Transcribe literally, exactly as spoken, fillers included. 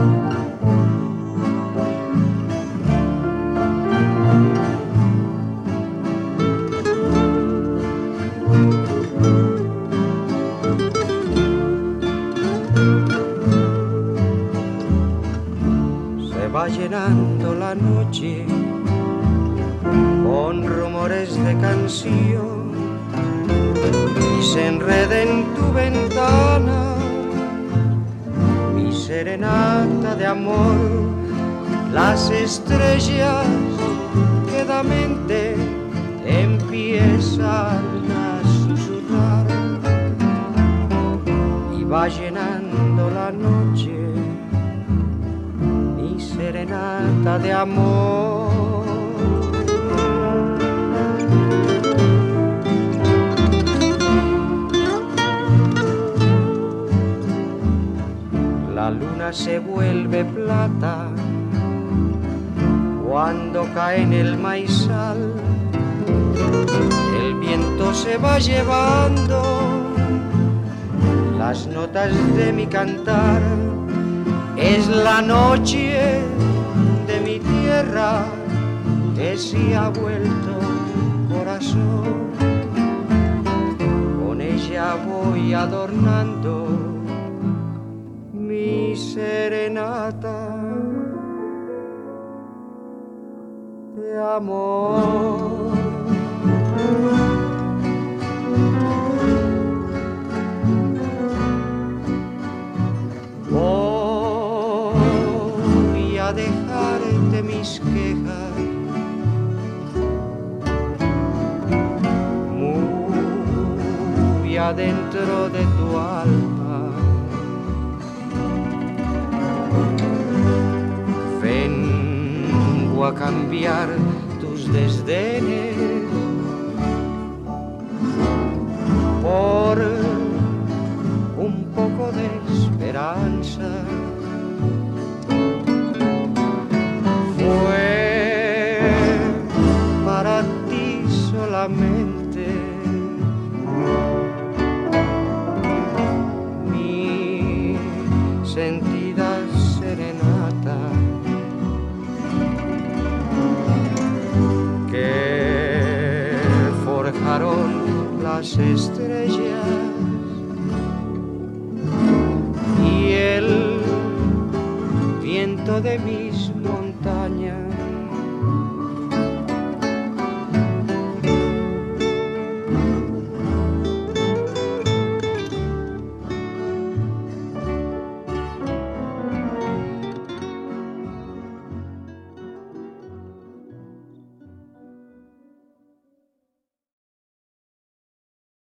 Va llenando la noche con rumores de canción y se enreda en tu ventana mi serenata de amor. Las estrellas quedamente empiezan a susurrar y va llenando la noche serenata de amor. La luna se vuelve plata cuando cae en el maizal. El viento se va llevando las notas de mi cantar. Es la noche de mi tierra que se ha vuelto corazón. Con ella voy adornando mi serenata de amor. A dejarte mis quejas muy adentro de tu alma. Vengo a cambiar tus desdenes por un poco de esperanza. Fue para ti solamente mi sentida serenata que forjaron las estrellas y el viento de mis